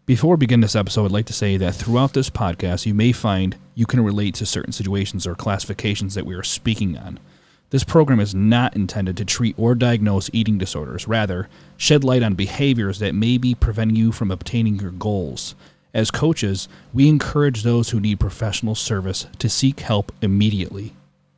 Before we begin this episode, I'd like to say that throughout this podcast, you may find you can relate to certain situations or classifications that we are speaking on. This program is not intended to treat or diagnose eating disorders. Rather, shed light on behaviors that may be preventing you from obtaining your goals. As coaches, we encourage those who need professional service to seek help immediately.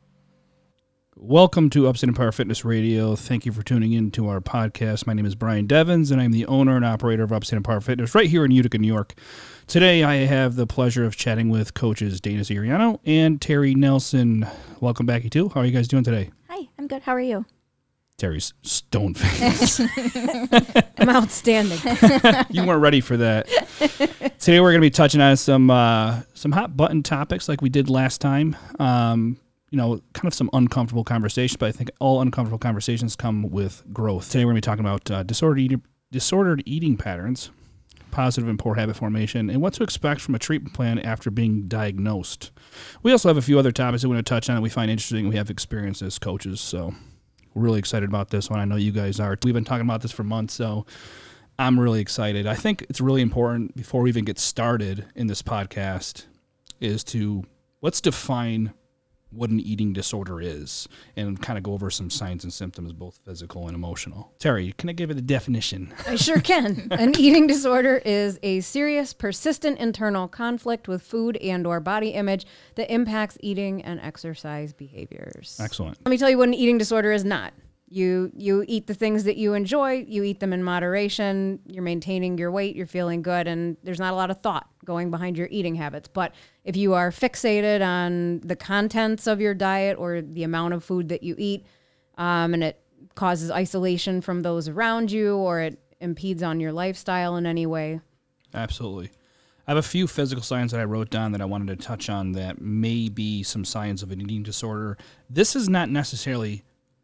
Welcome to Upstate Power Fitness Radio. Thank you for tuning in to our podcast. My name is Brian Devins, and I'm the owner and operator of Upstate Power Fitness right here in Utica, New York. Today, I have the pleasure of chatting with coaches Dana Ziriano and Terry Nelson. Welcome back, you two. How are you guys doing today? Hi, I'm good. How are you? Terry's stone-faced. I'm outstanding. You weren't ready for that. Today, we're going to be touching on some hot-button topics like we did last time. Kind of some uncomfortable conversations, but I think all uncomfortable conversations come with growth. Today we're going to be talking about disordered eating patterns, positive and poor habit formation, and what to expect from a treatment plan after being diagnosed. We also have a few other topics that we're going to touch on that we find interesting. We have experience as coaches, so we're really excited about this one. I know you guys are. We've been talking about this for months, so I'm really excited. I think it's really important before we even get started in this podcast is to let's define what an eating disorder is and kind of go over some signs and symptoms, both physical and emotional. Terry, can I give it a definition? I sure can. An eating disorder is a serious, persistent internal conflict with food and or body image that impacts eating and exercise behaviors. Excellent. Let me tell you what an eating disorder is not. You eat the things that you enjoy, you eat them in moderation, you're maintaining your weight, you're feeling good, and there's not a lot of thought going behind your eating habits. But if you are fixated on the contents of your diet or the amount of food that you eat, and it causes isolation from those around you or it impedes on your lifestyle in any way. Absolutely. I have a few physical signs that I wrote down that I wanted to touch on that may be some signs of an eating disorder. This is not necessarily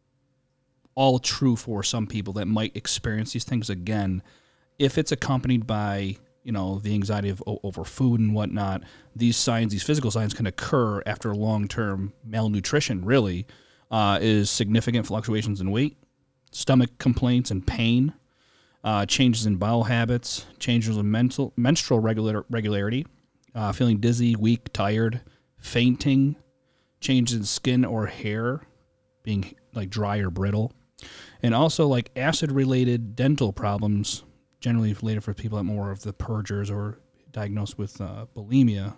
all true for some people that might experience these things again. If it's accompanied by, the anxiety of over food and whatnot, these physical signs can occur after long-term malnutrition, really, is significant fluctuations in weight, stomach complaints and pain, changes in bowel habits, changes in menstrual regularity, feeling dizzy, weak, tired, fainting, changes in skin or hair, being like dry or brittle, and also like acid-related dental problems, generally related for people that more of the purgers or diagnosed with bulimia.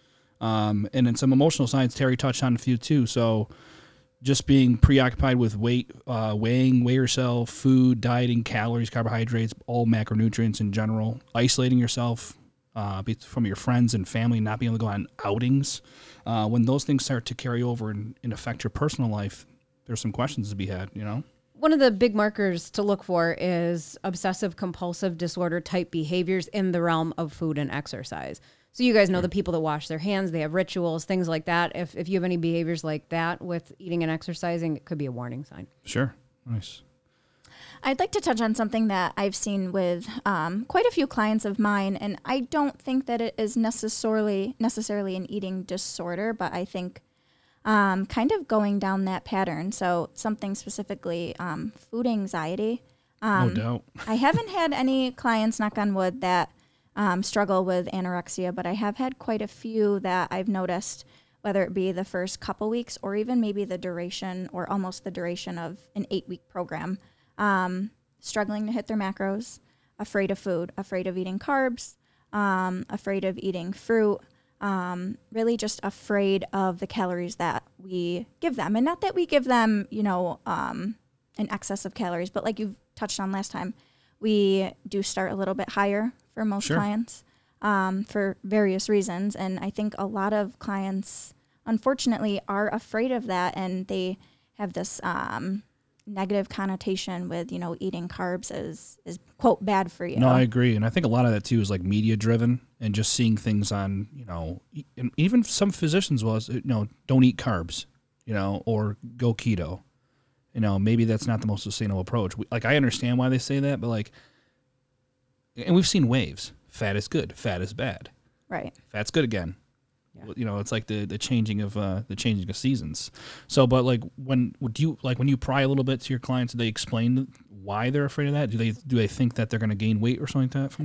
And then some emotional signs, Terry touched on a few too. So just being preoccupied with weight, weigh yourself, food, dieting, calories, carbohydrates, all macronutrients in general, isolating yourself from your friends and family, not being able to go on outings. When those things start to carry over and affect your personal life, there's some questions to be had, One of the big markers to look for is obsessive compulsive disorder type behaviors in the realm of food and exercise. So you guys know the people that wash their hands, they have rituals, things like that. If you have any behaviors like that with eating and exercising, it could be a warning sign. Sure. Nice. I'd like to touch on something that I've seen with quite a few clients of mine, and I don't think that it is necessarily an eating disorder, but I think kind of going down that pattern. So something specifically, food anxiety. No doubt. I haven't had any clients, knock on wood, that struggle with anorexia, but I have had quite a few that I've noticed, whether it be the first couple weeks or even maybe the duration or almost the duration of an 8-week program, struggling to hit their macros, afraid of food, afraid of eating carbs, afraid of eating fruit, really just afraid of the calories that we give them. And not that we give them, an excess of calories, but like you've touched on last time, we do start a little bit higher for most clients for various reasons. And I think a lot of clients, unfortunately, are afraid of that, and they have this negative connotation with, eating carbs is quote, bad for you. No, I agree. And I think a lot of that too is like media driven and just seeing things on, and even some physicians don't eat carbs, or go keto. Maybe that's not the most sustainable approach. I understand why they say that, but and we've seen waves. Fat is good. Fat is bad. Right. Fat's good again. Yeah. It's like the changing of seasons. So, but when you pry a little bit to your clients, do they explain why they're afraid of that? Do they think that they're going to gain weight or something like that from that?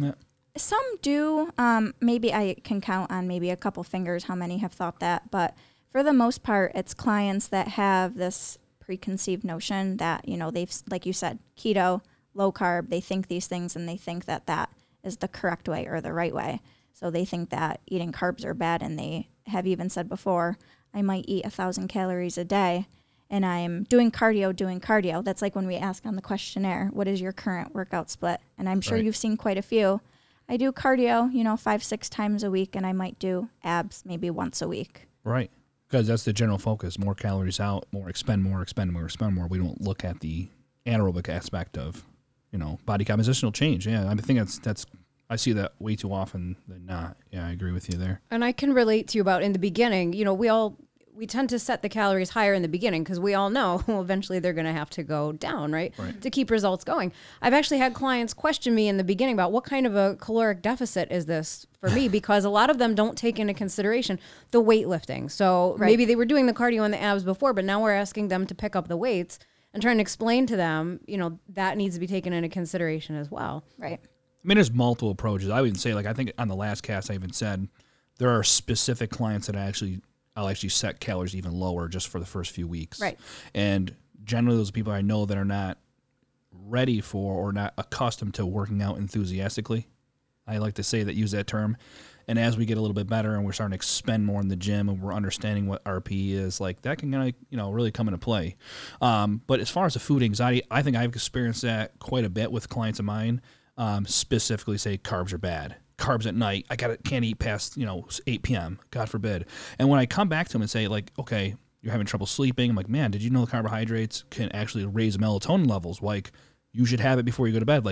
Some do. Maybe I can count on maybe a couple fingers how many have thought that. But for the most part, it's clients that have this preconceived notion that, they've, like you said, keto, low carb, they think these things and they think that that is the correct way or the right way. So they think that eating carbs are bad, and they have even said before, I might eat 1,000 calories a day and I'm doing cardio. That's like when we ask on the questionnaire, what is your current workout split? And I'm sure Right. you've seen quite a few. I do cardio, 5-6 times a week, and I might do abs maybe once a week. Right. Because that's the general focus. More calories out, expend more. We don't look at the anaerobic aspect of, body compositional change. Yeah, I think that's I see that way too often than not. Yeah, I agree with you there. And I can relate to you about in the beginning, we tend to set the calories higher in the beginning because we all know eventually they're going to have to go down, right? To keep results going. I've actually had clients question me in the beginning about what kind of a caloric deficit is this for me, because a lot of them don't take into consideration the weightlifting. So maybe they were doing the cardio and the abs before, but now we're asking them to pick up the weights and trying to explain to them, that needs to be taken into consideration as well. Right. I mean, there's multiple approaches. I would say, I think on the last cast I even said, there are specific clients that I'll actually set calories even lower just for the first few weeks. Right. And generally those people I know that are not ready for or not accustomed to working out enthusiastically. I like to say that, use that term. And as we get a little bit better and we're starting to expend more in the gym and we're understanding what RPE is, that can really come into play. But as far as the food anxiety, I think I've experienced that quite a bit with clients of mine, specifically say carbs are bad. Carbs at night, can't eat past 8 p.m. God forbid. And when I come back to them and say okay, you're having trouble sleeping, I'm like, man, did you know the carbohydrates can actually raise melatonin levels? You should have it before you go to bed.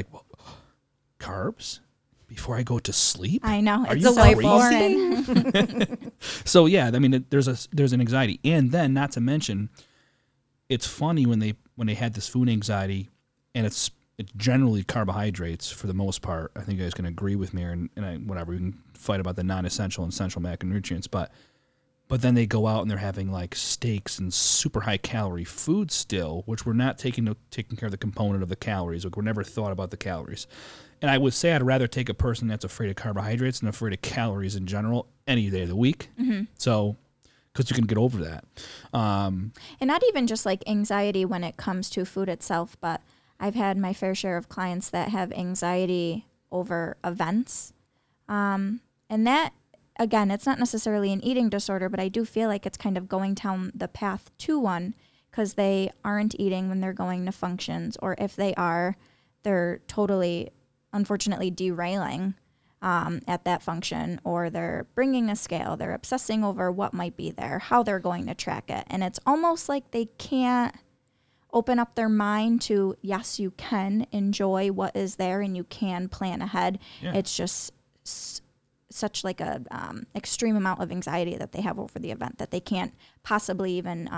Carbs before I go to sleep? I know. Are It's you so crazy? foreign. So yeah, I mean, there's an anxiety, and then not to mention, it's funny when they had this food anxiety, and it's generally carbohydrates for the most part. I think you guys can agree with me, whatever, we can fight about the non-essential and essential macronutrients, but then they go out and they're having steaks and super high calorie food still, which we're not taking care of the component of the calories. We're never thought about the calories. And I would say I'd rather take a person that's afraid of carbohydrates than afraid of calories in general any day of the week. Mm-hmm. So, because you can get over that. And not even just anxiety when it comes to food itself, but I've had my fair share of clients that have anxiety over events. And that, again, it's not necessarily an eating disorder, but I do feel like it's kind of going down the path to one, because they aren't eating when they're going to functions, or if they are, they're totally, unfortunately, derailing at that function, or they're bringing a scale, they're obsessing over what might be there, how they're going to track it. And it's almost like they can't open up their mind to, yes, you can enjoy what is there and you can plan ahead. Yeah. It's just such a extreme amount of anxiety that they have over the event that they can't possibly even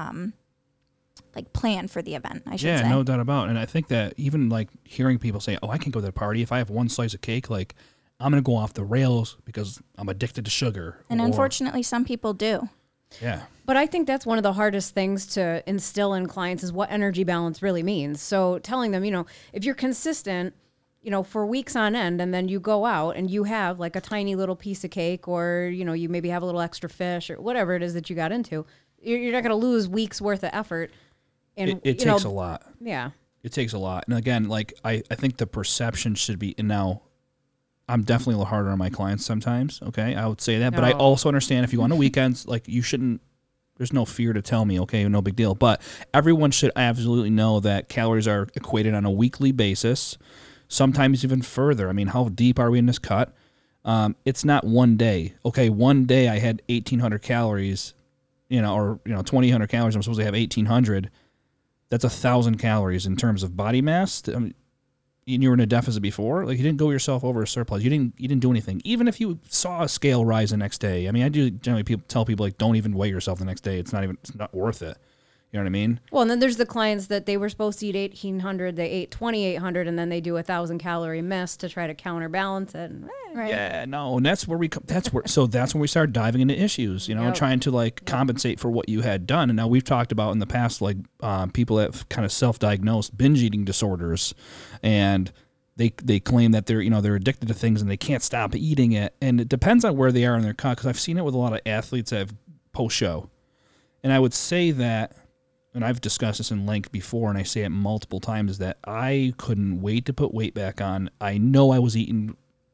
plan for the event, I should say. Yeah, no doubt about it. And I think that even hearing people say, I can't go to the party if I have one slice of cake, I'm going to go off the rails because I'm addicted to sugar. And unfortunately, some people do. Yeah. But I think that's one of the hardest things to instill in clients is what energy balance really means. So telling them, if you're consistent, for weeks on end, and then you go out and you have a tiny little piece of cake, or, you maybe have a little extra fish or whatever it is that you got into, you're not going to lose weeks worth of effort. And it takes a lot. Yeah. It takes a lot. And again, I think the perception should be, and now I'm definitely a little harder on my clients sometimes. Okay. I would say that, but I also understand if you go on the weekends, you shouldn't, there's no fear to tell me, okay, no big deal. But everyone should absolutely know that calories are equated on a weekly basis, sometimes even further. I mean, how deep are we in this cut? It's not one day. Okay, one day I had 1,800 calories, or 2,800 calories. I'm supposed to have 1,800. That's 1,000 calories in terms of body mass. I mean, and you were in a deficit before. You didn't go yourself over a surplus. You didn't do anything. Even if you saw a scale rise the next day. I mean, I do generally tell people don't even weigh yourself the next day. It's not worth it. You know what I mean? Well, and then there's the clients that they were supposed to eat 1,800, they ate 2,800, and then they do 1,000 calorie miss to try to counterbalance it. Right. Yeah, no, and that's where that's when we start diving into issues, trying to compensate for what you had done. And now we've talked about in the past, people that have kind of self-diagnosed binge eating disorders, and they claim that they're addicted to things and they can't stop eating it. And it depends on where they are in their cut, because I've seen it with a lot of athletes that have post-show. And I would say that, and I've discussed this in length before, and I say it multiple times, that I couldn't wait to put weight back on. I know I was eating,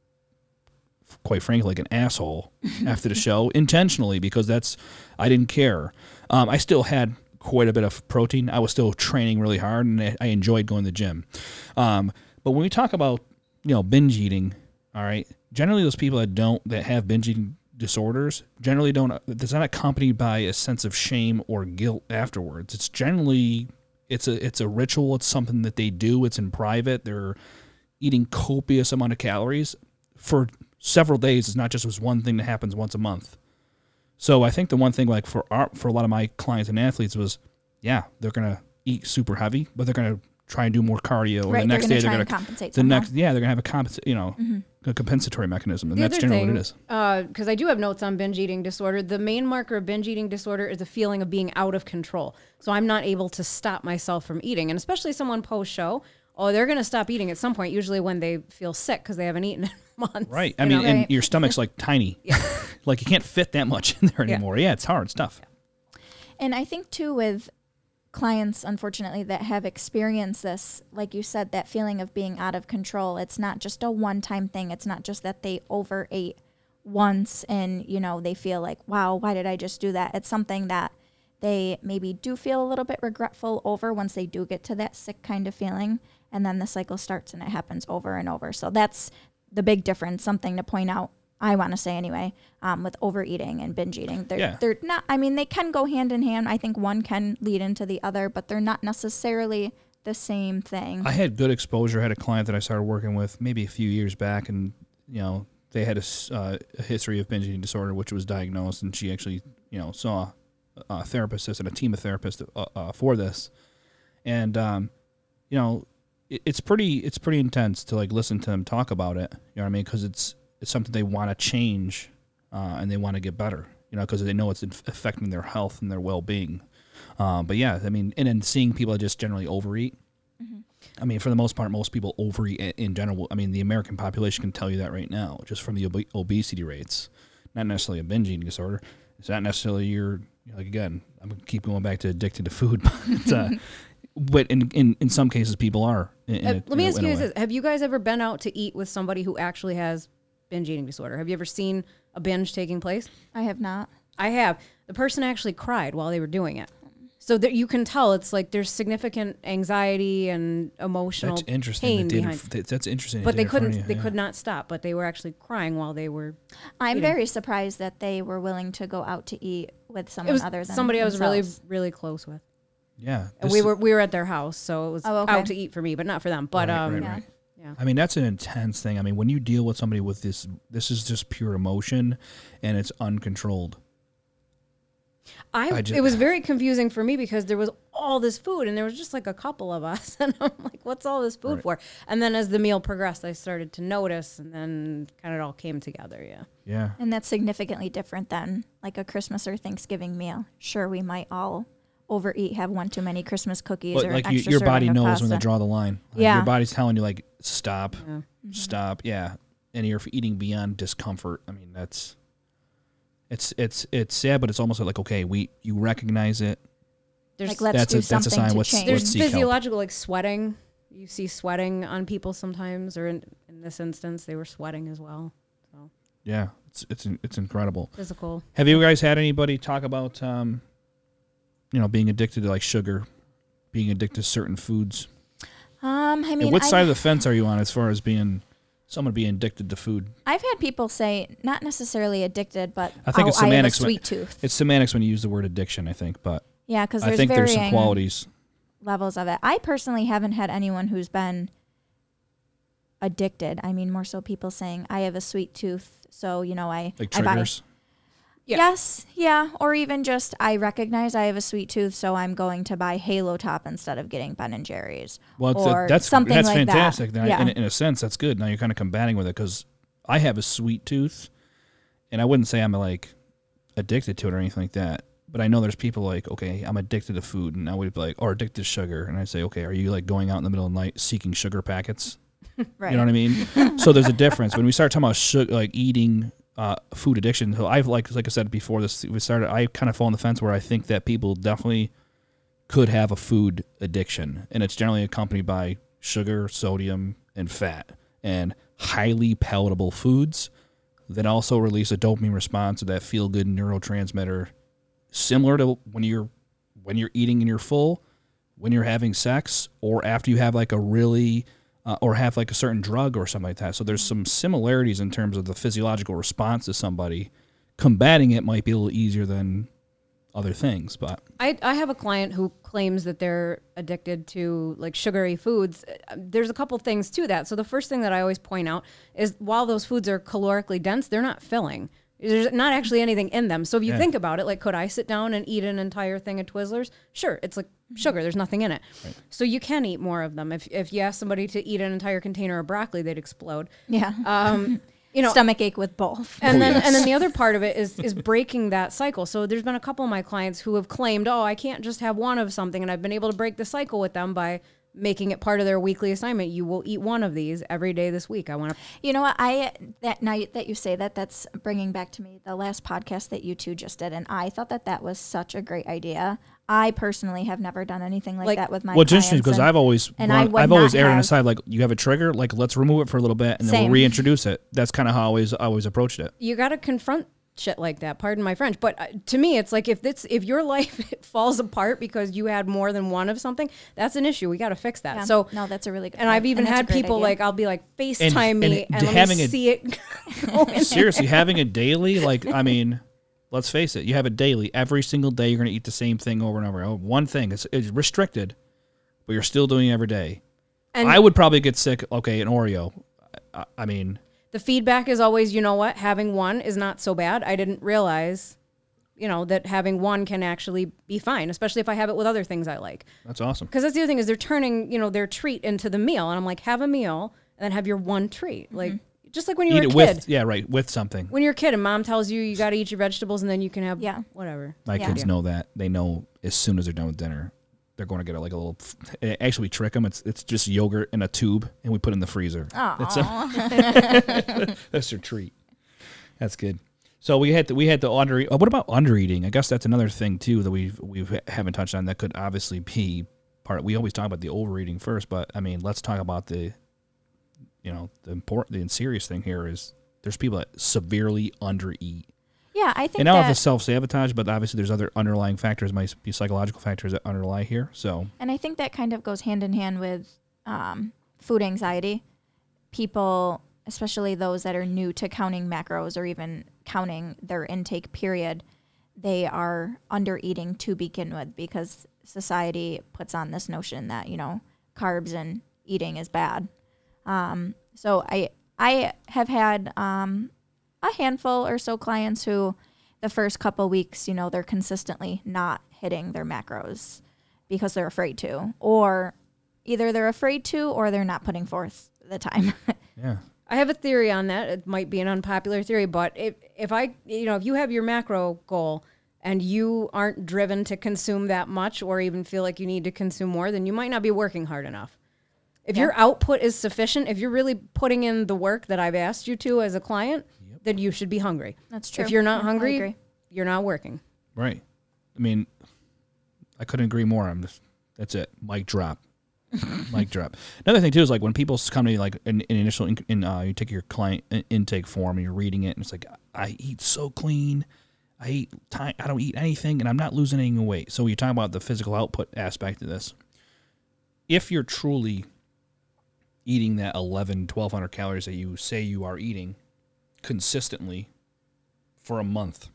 quite frankly, like an asshole after the show, intentionally, because I didn't care. I still had quite a bit of protein. I was still training really hard, and I enjoyed going to the gym. But when we talk about, binge eating, all right, generally those people that have binge eating disorders generally it's not accompanied by a sense of shame or guilt afterwards. It's generally, it's a ritual. It's something that they do. It's in private. They're eating copious amount of calories for several days. It's not just this one thing that happens once a month. So I think the one thing, like for a lot of my clients and athletes, was, they're gonna eat super heavy, but they're gonna try and do more cardio. Or the next day they're gonna compensate. They're gonna have a compensatory mechanism, and that's generally what it is. Because I do have notes on binge eating disorder. The main marker of binge eating disorder is the feeling of being out of control. So I'm not able to stop myself from eating, and especially someone post show. Oh, they're going to stop eating at some point, usually when they feel sick because they haven't eaten in months. Right. I mean, and your stomach's like tiny. Yeah. Like you can't fit that much in there anymore. Yeah, it's hard stuff. And I think, too, with clients, unfortunately, that have experienced this, like you said, that feeling of being out of control, it's not just a one-time thing. It's not just that they overate once and, they feel like, wow, why did I just do that? It's something that they maybe do feel a little bit regretful over once they do get to that sick kind of feeling. And then the cycle starts and it happens over and over. So that's the big difference, something to point out, I want to say anyway, with overeating and binge eating. They're not, they can go hand in hand. I think one can lead into the other, but they're not necessarily the same thing. I had good exposure. I had a client that I started working with maybe a few years back, and, they had a history of binge eating disorder, which was diagnosed, and she actually, saw a therapist and a team of therapists for this. And, it's pretty intense to like listen to them talk about it. You know what I mean? Because it's something they want to change, and they want to get better. Because they know it's affecting their health and their well-being. But yeah, and then seeing people that just generally overeat. Mm-hmm. For the most part, most people overeat in general. The American population can tell you that right now, just from the obesity rates. Not necessarily a binge eating disorder. It's not necessarily again, I'm going to keep going back to addicted to food, but in some cases people are. Let me ask you this. Have you guys ever been out to eat with somebody who actually has binge eating disorder? Have you ever seen a binge taking place? I have not. I have. The person actually cried while they were doing it. So that you can tell it's like there's significant anxiety and emotional pain behind. That's interesting. But they could not stop, but they were actually crying while they were I'm eating. very surprised that they were willing to go out to eat with someone other than somebody themselves. I was really, really close with. Yeah. And we were at their house, so it was out to eat for me, but not for them. But right. Yeah. That's an intense thing. When you deal with somebody with this is just pure emotion, and it's uncontrolled. It was very confusing for me because there was all this food and there was just like a couple of us, and I'm like, what's all this food for? And then as the meal progressed, I started to notice, and then kind of it all came together. Yeah. And that's significantly different than like a Christmas or Thanksgiving meal. Sure, we might all overeat, have one too many Christmas cookies, or like extra your body serving of knows pasta. when they draw the line. Your body's telling you like stop, stop. Yeah. And you're eating beyond discomfort. That's. It's sad, but it's almost like, okay, you recognize it. Let's do something that's a sign. to Let's change. There's seek physiological like sweating. You see sweating on people sometimes, or in this instance, they were sweating as well. So yeah, it's incredible. Physical. Have you guys had anybody talk about being addicted to like sugar, being addicted to certain foods? What side of the fence are you on as far as someone being addicted to food? I've had people say not necessarily addicted, but I think it's semantics. I have a sweet tooth. It's semantics when you use the word addiction, I think, but yeah, because I think there's some qualities, levels of it. I personally haven't had anyone who's been addicted. More so people saying I have a sweet tooth, so I like triggers. Yeah. Yes, yeah, or even just I recognize I have a sweet tooth, so I'm going to buy Halo Top instead of getting Ben and Jerry's. Well, or that's something like fantastic. That. Yeah. In a sense, that's good. Now you're kind of combating with it because I have a sweet tooth, and I wouldn't say I'm like addicted to it or anything like that. But I know there's people like, okay, I'm addicted to food, and I would be like, or addicted to sugar, and I say, okay, are you like going out in the middle of the night seeking sugar packets? Right. You know what I mean? So there's a difference when we start talking about like eating food addiction. So I've like I said before this we started, I kind of fall on the fence where I think that people definitely could have a food addiction, and it's generally accompanied by sugar, sodium, and fat, and highly palatable foods that also release a dopamine response, that feel good neurotransmitter, similar to when you're eating and you're full, when you're having sex, or after you have like a really or have like a certain drug or something like that. So there's some similarities in terms of the physiological response to somebody. Combating it might be a little easier than other things, but I have a client who claims that they're addicted to like sugary foods. There's a couple things to that. So the first thing that I always point out is while those foods are calorically dense, they're not filling. There's not actually anything in them. So if you think about it, like, could I sit down and eat an entire thing of Twizzlers? Sure, it's like sugar. There's nothing in it. Right. So you can eat more of them. If you ask somebody to eat an entire container of broccoli, they'd explode. Yeah. You know, stomach ache with both. And then the other part of it is breaking that cycle. So there's been a couple of my clients who have claimed, I can't just have one of something, and I've been able to break the cycle with them by making it part of their weekly assignment. You will eat one of these every day this week. I want to. You know what? Now that you say that, that's bringing back to me the last podcast that you two just did, and I thought that was such a great idea. I personally have never done anything like that with my clients. Well, it's interesting because I've always erred on the side, like, you have a trigger, like, let's remove it for a little bit and then we'll reintroduce it. That's kind of how I always approached it. You got to confront shit like that. Pardon my French, but to me, it's like if your life falls apart because you had more than one of something, that's an issue. We got to fix that. Yeah. So no, that's a really good. And point. I've even had people like, I'll be like, FaceTime me and let me see it. Seriously, having it daily, like, I mean, let's face it, you have it daily. Every single day, you're going to eat the same thing over and over. One thing, it's restricted, but you're still doing it every day. And I would probably get sick. Okay, an Oreo. I mean. The feedback is always, you know what, having one is not so bad. I didn't realize, that having one can actually be fine, especially if I have it with other things I like. That's awesome. Because that's the other thing is they're turning, their treat into the meal. And I'm like, have a meal and then have your one treat. Mm-hmm. Like, just like when you were a kid. With something. When you're a kid and mom tells you got to eat your vegetables and then you can have whatever. My kids know that. They know as soon as they're done with dinner, they're going to get like a little. Actually, we trick them. It's just yogurt in a tube, and we put it in the freezer. That's their treat. That's good. So we had the under. What about under eating? I guess that's another thing too that we haven't touched on. That could obviously be part. We always talk about the overeating first, but I mean, let's talk about the important and serious thing here is there's people that severely undereat. Yeah, I think. And I don't know if it's self-sabotage, but obviously there's other underlying factors, might be psychological factors that underlie here. So. And I think that kind of goes hand in hand with food anxiety. People, especially those that are new to counting macros or even counting their intake period, they are under eating to begin with because society puts on this notion that, carbs and eating is bad. So I have had a handful or so clients who the first couple weeks, they're consistently not hitting their macros because they're afraid to, or either they're afraid to or they're not putting forth the time. Yeah. I have a theory on that. It might be an unpopular theory, but if you have your macro goal and you aren't driven to consume that much or even feel like you need to consume more, then you might not be working hard enough. If your output is sufficient, if you're really putting in the work that I've asked you to as a client, then you should be hungry. That's true. If you're not hungry, you're not working. Right. I mean, I couldn't agree more. That's it. Mic drop. Mic drop. Another thing too is like when people come to you like an initial, you take your client intake form and you're reading it and it's like, I eat so clean. I don't eat anything and I'm not losing any weight. So you're talking about the physical output aspect of this. If you're truly eating that 1,200 calories that you say you are eating consistently for a month,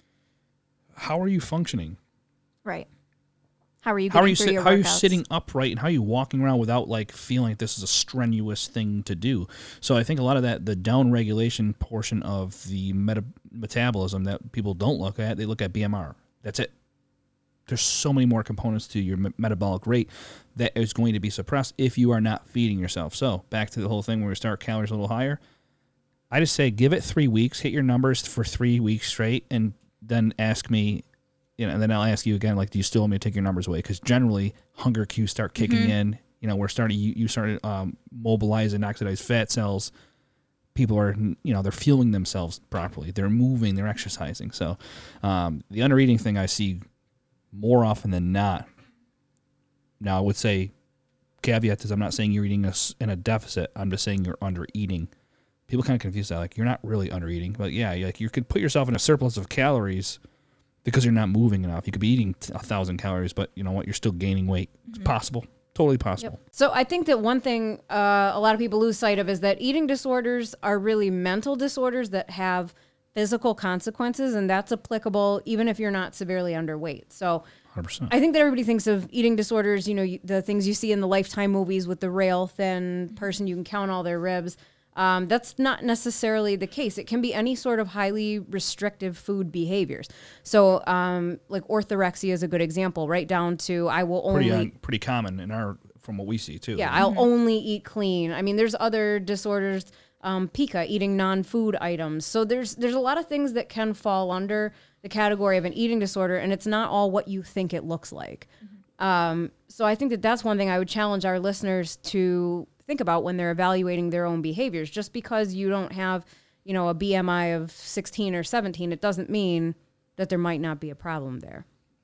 how are you functioning? Right. How are you getting through your workouts? How are you sitting upright and how are you walking around without like feeling like this is a strenuous thing to do? So I think a lot of that, the down regulation portion of the metabolism that people don't look at, they look at BMR. That's it. There's so many more components to your metabolic rate that is going to be suppressed if you are not feeding yourself. So back to the whole thing where we start calories a little higher. I just say give it 3 weeks, hit your numbers for 3 weeks straight, and then ask me, and then I'll ask you again, like, do you still want me to take your numbers away? Because generally, hunger cues start kicking in. we're starting, you started mobilizing oxidized fat cells. People are, they're fueling themselves properly. They're moving, they're exercising. So the undereating thing I see more often than not. Now, I would say, caveat is I'm not saying you're eating in a deficit. I'm just saying you're under eating. People kind of confuse that. Like, you're not really under eating. But yeah, like you could put yourself in a surplus of calories because you're not moving enough. You could be eating 1,000 calories, but you know what? You're still gaining weight. It's possible. Totally possible. Yep. So I think that one thing a lot of people lose sight of is that eating disorders are really mental disorders that have physical consequences, and that's applicable even if you're not severely underweight. So 100%. I think that everybody thinks of eating disorders, the things you see in the Lifetime movies with the rail thin person, you can count all their ribs. That's not necessarily the case. It can be any sort of highly restrictive food behaviors. So, like orthorexia is a good example, right down to I will only pretty common from what we see too. Yeah, I'll only eat clean. I mean, there's other disorders, pica, eating non-food items. So there's a lot of things that can fall under the category of an eating disorder, and it's not all what you think it looks like. So I think that that's one thing I would challenge our listeners to think about when they're evaluating their own behaviors. Just because you don't have, a BMI of 16 or 17, it doesn't mean that there might not be a problem there.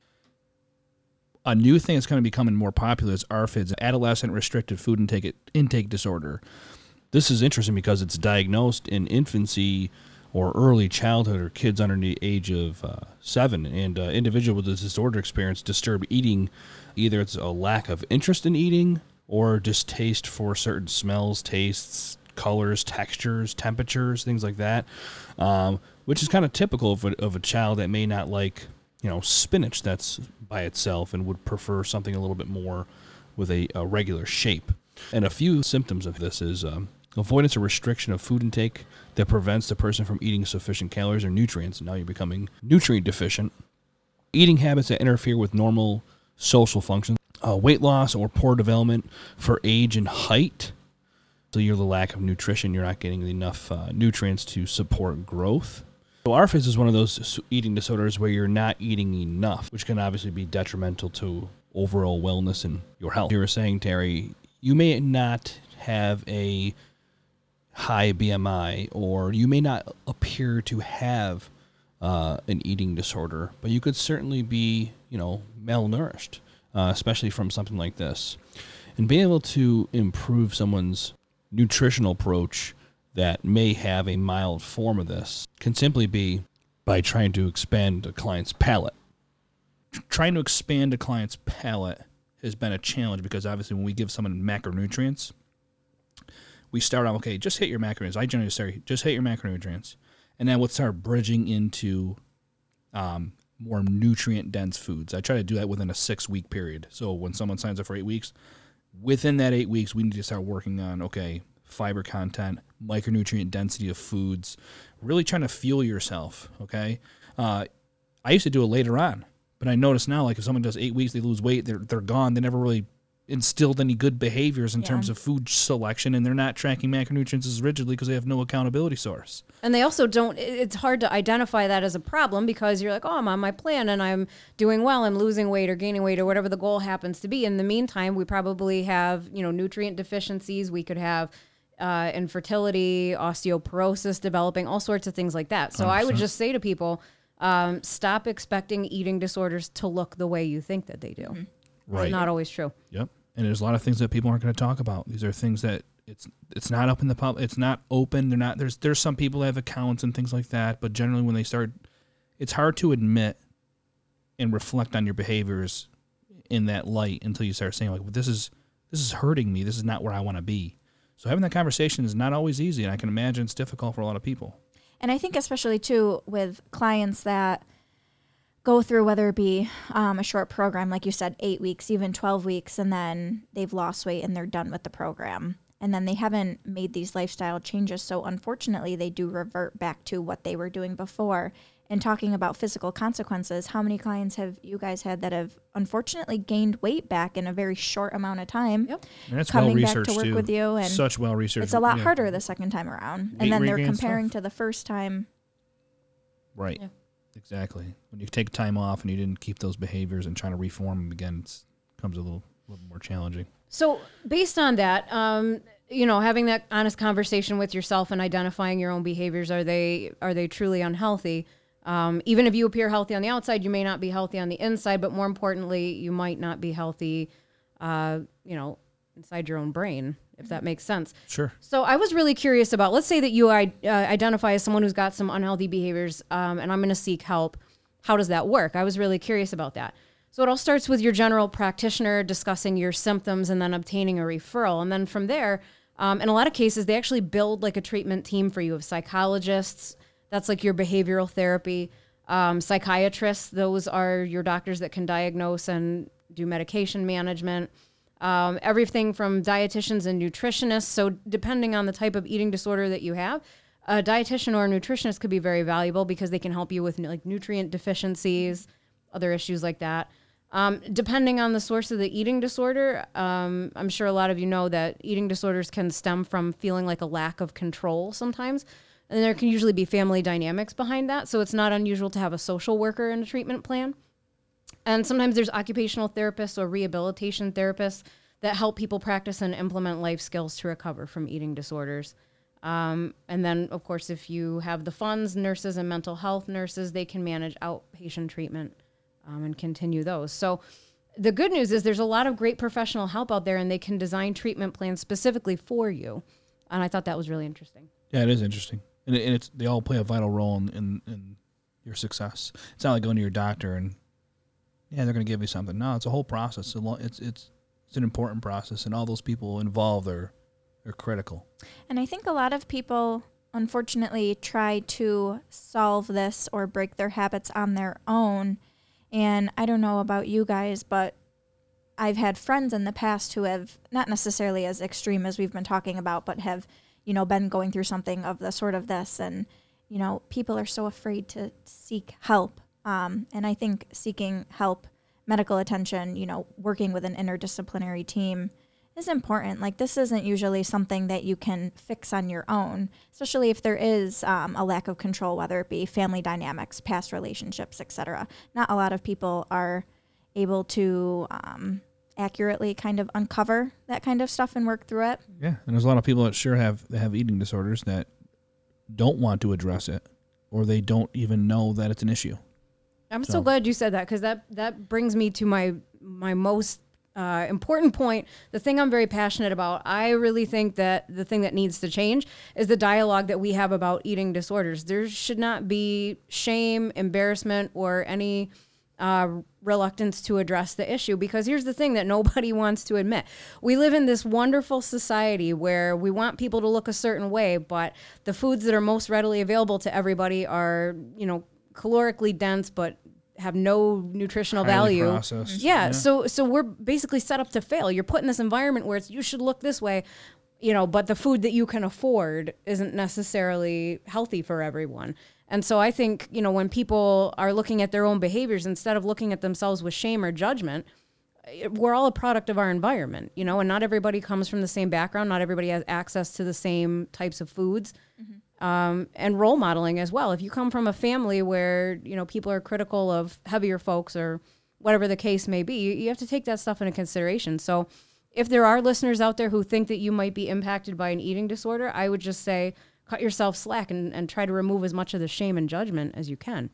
A new thing that's going to be becoming more popular is ARFIDs, adolescent restricted food intake disorder. This is interesting because it's diagnosed in infancy or early childhood or kids under the age of 7. And individuals with this disorder experience disturbed eating. Either it's a lack of interest in eating or distaste for certain smells, tastes, colors, textures, temperatures, things like that, which is kind of typical of a child that may not like, spinach that's by itself and would prefer something a little bit more with a regular shape. And a few symptoms of this is avoidance or restriction of food intake that prevents the person from eating sufficient calories or nutrients. Now you're becoming nutrient deficient. Eating habits that interfere with normal social functions. Weight loss or poor development for age and height. So you're the lack of nutrition. You're not getting enough nutrients to support growth. So ARFIDs is one of those eating disorders where you're not eating enough, which can obviously be detrimental to overall wellness and your health. You were saying, Terry, you may not have a high BMI or you may not appear to have an eating disorder, but you could certainly be, malnourished. Especially from something like this. And being able to improve someone's nutritional approach that may have a mild form of this can simply be by trying to expand a client's palate. Trying to expand a client's palate has been a challenge because obviously when we give someone macronutrients, we start out, okay, just hit your macronutrients. I generally say, just hit your macronutrients. And then we'll start bridging into more nutrient-dense foods. I try to do that within a 6-week period. So when someone signs up for 8 weeks, within that 8 weeks, we need to start working on, fiber content, micronutrient density of foods, really trying to fuel yourself, okay? I used to do it later on, but I notice now, like if someone does 8 weeks, they lose weight, they're gone. They never really instilled any good behaviors in terms of food selection, and they're not tracking macronutrients as rigidly because they have no accountability source. And they also don't, it's hard to identify that as a problem because you're like, oh, I'm on my plan and I'm doing well, I'm losing weight or gaining weight or whatever the goal happens to be. In the meantime, we probably have, nutrient deficiencies. We could have infertility, osteoporosis developing, all sorts of things like that. So 100%. I would just say to people, stop expecting eating disorders to look the way you think that they do. Mm-hmm. Right. It's not always true. Yep. And there's a lot of things that people aren't going to talk about. These are things that it's not up in the public. It's not open. They're not. There's some people that have accounts and things like that. But generally, when they start, it's hard to admit and reflect on your behaviors in that light until you start saying, like, well, this is hurting me. This is not where I want to be. So having that conversation is not always easy, and I can imagine it's difficult for a lot of people. And I think especially too with clients that go through, whether it be a short program, like you said, 8 weeks, even 12 weeks, and then they've lost weight and they're done with the program. And then they haven't made these lifestyle changes. So unfortunately, they do revert back to what they were doing before. And talking about physical consequences, how many clients have you guys had that have unfortunately gained weight back in a very short amount of time? Yep. And that's coming well back researched to work too. with you, and such well researched. It's a lot harder the second time around. And then they're comparing to the first time. Right. Yeah. Exactly. When you take time off and you didn't keep those behaviors and trying to reform them again, it becomes a little more challenging. So based on that, having that honest conversation with yourself and identifying your own behaviors, are they truly unhealthy? Even if you appear healthy on the outside, you may not be healthy on the inside, but more importantly, you might not be healthy, inside your own brain, if that makes sense. Sure. So I was really curious about, let's say that you identify as someone who's got some unhealthy behaviors, and I'm going to seek help. How does that work? I was really curious about that. So it all starts with your general practitioner discussing your symptoms and then obtaining a referral. And then from there, in a lot of cases, they actually build like a treatment team for you of psychologists. That's like your behavioral therapy. Psychiatrists, those are your doctors that can diagnose and do medication management. Everything from dietitians and nutritionists. So depending on the type of eating disorder that you have, a dietitian or a nutritionist could be very valuable because they can help you with like nutrient deficiencies, other issues like that. Depending on the source of the eating disorder, I'm sure a lot of you know that eating disorders can stem from feeling like a lack of control sometimes. And there can usually be family dynamics behind that. So it's not unusual to have a social worker in a treatment plan. And sometimes there's occupational therapists or rehabilitation therapists that help people practice and implement life skills to recover from eating disorders. And then, of course, if you have the funds, nurses and mental health nurses, they can manage outpatient treatment and continue those. So the good news is there's a lot of great professional help out there, and they can design treatment plans specifically for you. And I thought that was really interesting. Yeah, it is interesting. And they all play a vital role in your success. It's not like going to your doctor and, they're going to give you something. No, it's a whole process. It's an important process, and all those people involved are critical. And I think a lot of people, unfortunately, try to solve this or break their habits on their own. And I don't know about you guys, but I've had friends in the past who have, not necessarily as extreme as we've been talking about, but have, been going through something of the sort of this. And, people are so afraid to seek help. And I think seeking help, medical attention, working with an interdisciplinary team is important. Like, this isn't usually something that you can fix on your own, especially if there is a lack of control, whether it be family dynamics, past relationships, etc. Not a lot of people are able to accurately kind of uncover that kind of stuff and work through it. Yeah, and there's a lot of people that have eating disorders that don't want to address it, or they don't even know that it's an issue. I'm so glad you said that, because that brings me to my most important point, the thing I'm very passionate about. I really think that the thing that needs to change is the dialogue that we have about eating disorders. There should not be shame, embarrassment, or any reluctance to address the issue, because here's the thing that nobody wants to admit. We live in this wonderful society where we want people to look a certain way, but the foods that are most readily available to everybody are, calorically dense, but have no nutritional Highly value. processed. Yeah. So we're basically set up to fail. You're put in this environment where you should look this way, but the food that you can afford isn't necessarily healthy for everyone. And so I think, when people are looking at their own behaviors, instead of looking at themselves with shame or judgment, we're all a product of our environment, and not everybody comes from the same background. Not everybody has access to the same types of foods. Mm-hmm. And role modeling as well. If you come from a family where, people are critical of heavier folks or whatever the case may be, you have to take that stuff into consideration. So if there are listeners out there who think that you might be impacted by an eating disorder, I would just say cut yourself slack and try to remove as much of the shame and judgment as you can.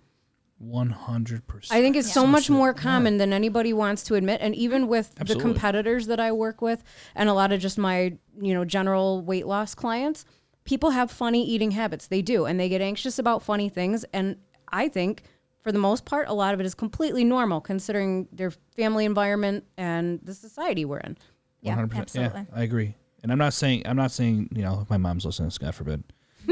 100%. I think it's so much more common than anybody wants to admit. And even with Absolutely. the competitors that I work with and a lot of just my, general weight loss clients, people have funny eating habits. They do. And they get anxious about funny things. And I think for the most part, a lot of it is completely normal considering their family environment and the society we're in. Yeah, 100%. absolutely. Yeah, I agree. And I'm not saying, if my mom's listening, God forbid.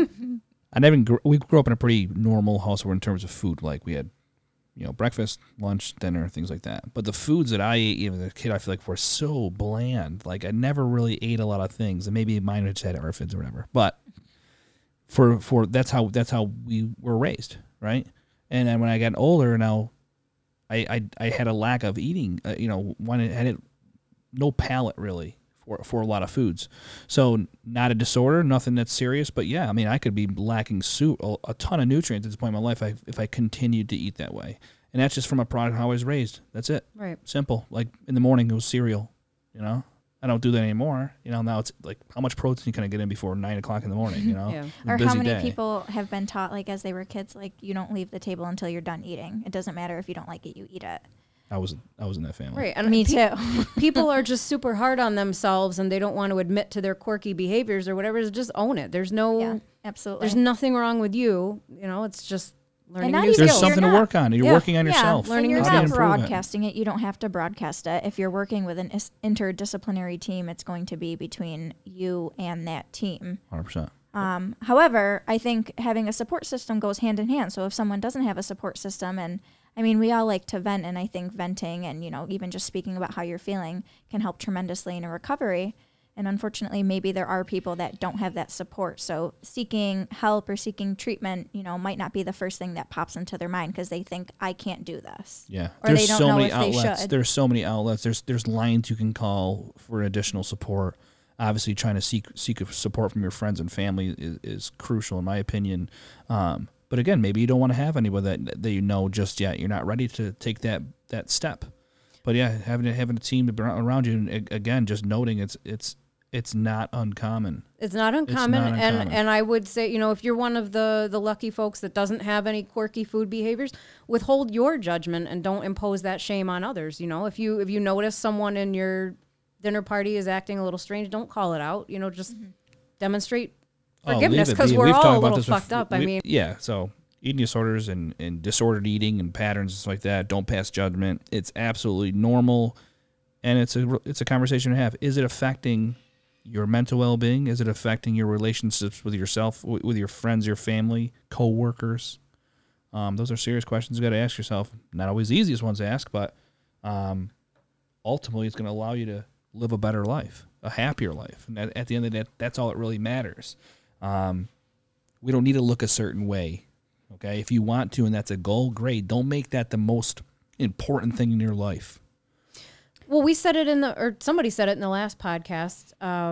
We grew up in a pretty normal household in terms of food. Like we had, breakfast, lunch, dinner, things like that. But the foods that I ate, even as a kid, I feel like were so bland. Like I never really ate a lot of things, and maybe mine had had orphans or whatever. But for that's how we were raised, right? And then when I got older, now I had a lack of eating. When I had no palate really for a lot of foods. So not a disorder, nothing that's serious, but yeah, I could be lacking a ton of nutrients at this point in my life if I continued to eat that way. And that's just from a product how I was raised. That's it. Right. Simple. Like in the morning, it was cereal, I don't do that anymore. Now it's like, how much protein can I get in before 9 o'clock in the morning? Yeah. A Or busy how many day. people have been taught, like as they were kids, like you don't leave the table until you're done eating. It doesn't matter if you don't like it, you eat it. I was in that family. Right. And Me too. people are just super hard on themselves and they don't want to admit to their quirky behaviors or whatever. Just own it. There's no, Yeah, absolutely. there's nothing wrong with you. It's just learning not new even- There's skills. something to You're work on. You're Yeah. working on Yeah, yourself. learning when you're new How do you not improve it? broadcasting it, you don't have to broadcast it. If you're working with an interdisciplinary team, it's going to be between you and that team. 100%. However, I think having a support system goes hand in hand. So if someone doesn't have a support system, and I mean, we all like to vent, and I think venting and, even just speaking about how you're feeling can help tremendously in a recovery. And unfortunately, maybe there are people that don't have that support. So seeking help or seeking treatment, might not be the first thing that pops into their mind because they think, I can't do this. Yeah. Or There's they don't so know many if they outlets. should. There's so many outlets. There's lines you can call for additional support. Obviously, trying to seek support from your friends and family is crucial, in my opinion. But again, maybe you don't want to have anybody that just yet. You're not ready to take that step. But yeah, having a team around you, and again, just noting it's not uncommon. It's not uncommon. not uncommon. And I would say, if you're one of the lucky folks that doesn't have any quirky food behaviors, withhold your judgment and don't impose that shame on others. If you notice someone in your dinner party is acting a little strange, don't call it out. Just demonstrate forgiveness, because we're all a little fucked up. So eating disorders and disordered eating and patterns and stuff like that, don't pass judgment. It's absolutely normal, and it's a conversation to have. Is it affecting your mental well-being? Is it affecting your relationships with yourself, with your friends, your family, co-workers? Those are serious questions you got to ask yourself. Not always the easiest ones to ask, but ultimately it's going to allow you to live a better life, a happier life. And at the end of the day, that's all that really matters. We don't need to look a certain way. Okay, if you want to and that's a goal, great. Don't make that the most important thing in your life. Well, we said it or somebody said it in the last podcast.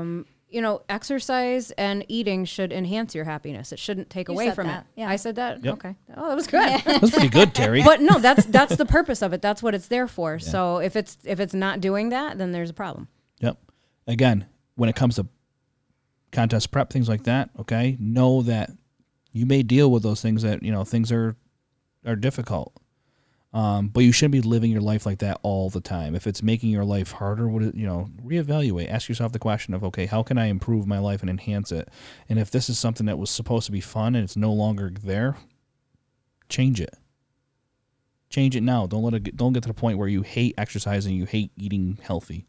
Exercise and eating should enhance your happiness. It shouldn't take away said from that, it. yeah. I said that? Yep. Okay. Oh, that was good. That's pretty good, Terry. But no, that's the purpose of it. That's what it's there for. Yeah. So if it's not doing that, then there's a problem. Yep. Again, when it comes to contest prep, things like that, okay, know that you may deal with those things that, things are difficult. But you shouldn't be living your life like that all the time. If it's making your life harder, reevaluate. Ask yourself the question of, okay, how can I improve my life and enhance it? And if this is something that was supposed to be fun and it's no longer there, change it. Change it now. Don't get to the point where you hate exercising, you hate eating healthy.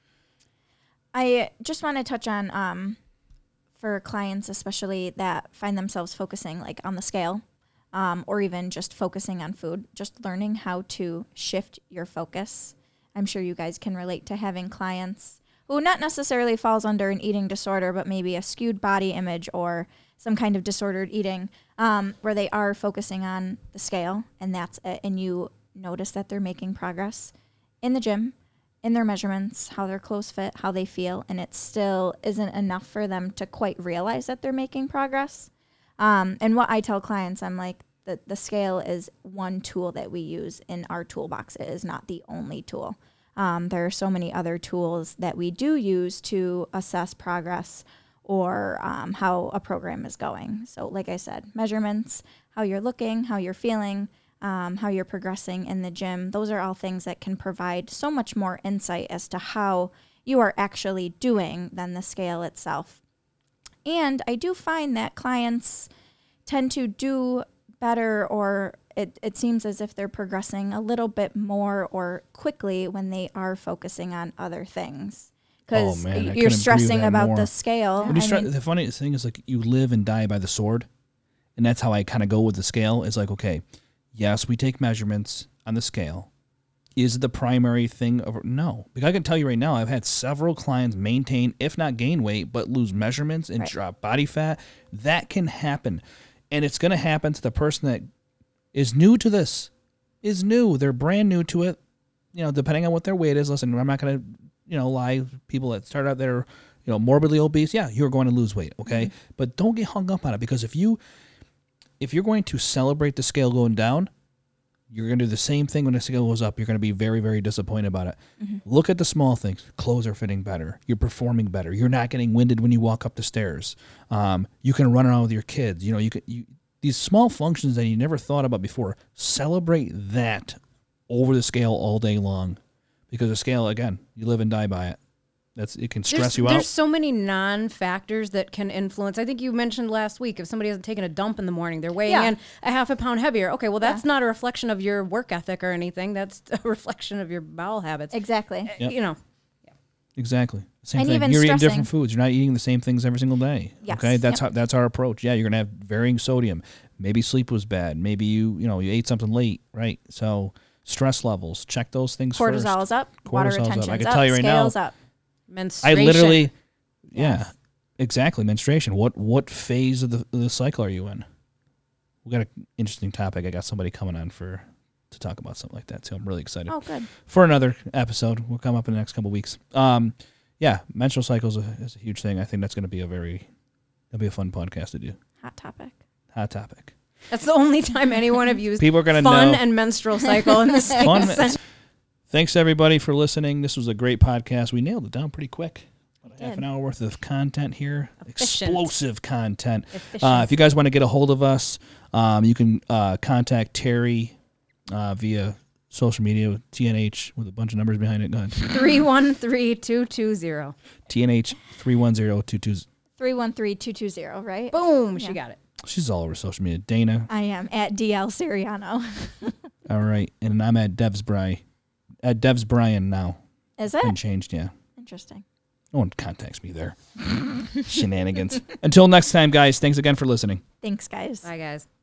I just want to touch on, for clients especially that find themselves focusing like on the scale, or even just focusing on food, just learning how to shift your focus. I'm sure you guys can relate to having clients who not necessarily falls under an eating disorder, but maybe a skewed body image or some kind of disordered eating, where they are focusing on the scale and that's it. And you notice that they're making progress in the gym, in their measurements, how their clothes fit, how they feel, and it still isn't enough for them to quite realize that they're making progress. And what I tell clients, I'm like, the scale is one tool that we use in our toolbox. It is not the only tool. There are so many other tools that we do use to assess progress or how a program is going. So like I said, measurements, how you're looking, how you're feeling, how you're progressing in the gym. Those are all things that can provide so much more insight as to how you are actually doing than the scale itself. And I do find that clients tend to do better, or it seems as if they're progressing a little bit more or quickly when they are focusing on other things. Because you're stressing about the scale. The funny thing is, like, you live and die by the sword. And that's how I kind of go with the scale. It's like, okay, yes, we take measurements on the scale. Is it the primary thing? No. Because I can tell you right now, I've had several clients maintain, if not gain weight, but lose measurements and drop body fat. That can happen. And it's going to happen to the person that is new to this, They're brand new to it, depending on what their weight is. Listen, I'm not going to, lie. People that start out there, morbidly obese, yeah, you're going to lose weight, okay? Mm-hmm. But don't get hung up on it, because if you're going to celebrate the scale going down, You're going to do the same thing when the scale goes up. You're going to be very, very disappointed about it. Look at the small things. Clothes are fitting better. You're performing better. You're not getting winded when you walk up the stairs. You can run around with your kids. These small functions that you never thought about before, celebrate that over the scale all day long. Because the scale, again, you live and die by it. It can stress you out. There's so many non-factors that can influence. I think you mentioned last week, if somebody hasn't taken a dump in the morning, they're weighing in a half a pound heavier. Okay, well, that's not a reflection of your work ethic or anything. That's a reflection of your bowel habits. Exactly. Yep. Exactly. Same And thing. even You're eating stressing. different foods. You're not eating the same things every single day. Yes. Okay, that's our approach. Yeah, you're gonna have varying sodium. Maybe sleep was bad. Maybe you ate something late, right? So stress levels, check those things first. Cortisol's up. Water Cortisol's up. retention's I can up. tell you right now. Scales up. Menstruation. I literally, Yes. exactly. Menstruation. What phase of the cycle are you in? We got an interesting topic. I got somebody coming on to talk about something like that too. I'm really excited. Oh, good. For another episode. We'll come up in the next couple of weeks. Menstrual cycles is a huge thing. I think that's going to be that'll be a fun podcast to do. Hot topic. Hot topic. That's the only time anyone have used People are gonna fun know. and menstrual cycle in the same Fun. sentence. Thanks everybody for listening. This was a great podcast. We nailed it down pretty quick. About a half did. an hour worth of content here. Efficient. Explosive content. Efficiency. If you guys want to get a hold of us, you can contact Terry via social media, TNH with a bunch of numbers behind it. Go ahead. 313220. TNH 31022. 313-220, right? Boom, Yeah. she got it. She's all over social media. Dana. I am at DL Siriano. All right. And I'm at Devs Brian now. Is Been it? changed, yeah. Interesting. No one contacts me there. Shenanigans. Until next time, guys, thanks again for listening. Thanks, guys. Bye, guys.